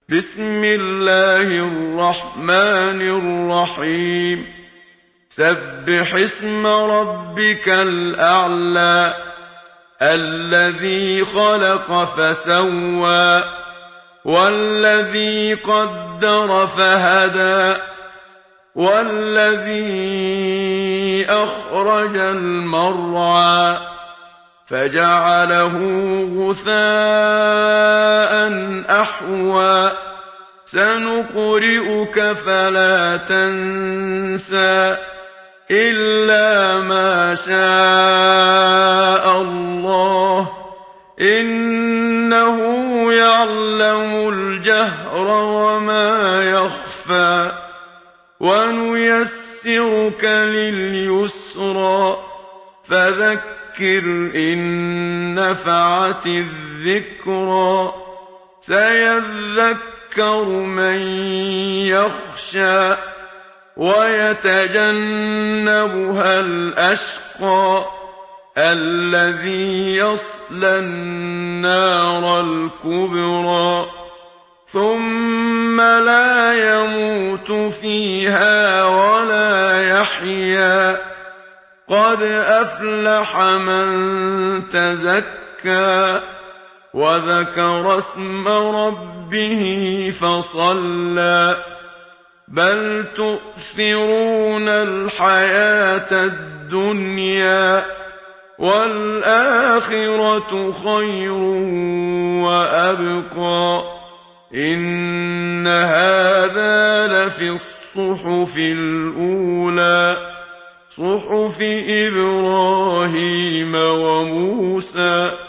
بسم الله الرحمن الرحيم سبح اسم ربك الأعلى الذي خلق فسوى والذي قدر فهدى والذي أخرج المرعى فجعله غثاء أحوى سنقرئك فلا تنسى إلا ما شاء الله إنه يعلم الجهر وما يخفى ونيسرك لليسرى فذكر إن نفعت الذكرى سيذكر من يخشى ويتجنبها الأشقى الذي يصلى النار الكبرى ثم لا يموت فيها ولا يحيا قد أفلح من تزكى وذكر اسم ربه فصلى بل تؤثرون الحياة الدنيا والآخرة خير وأبقى إن هذا لفي الصحف الأولى صحف إبراهيم وموسى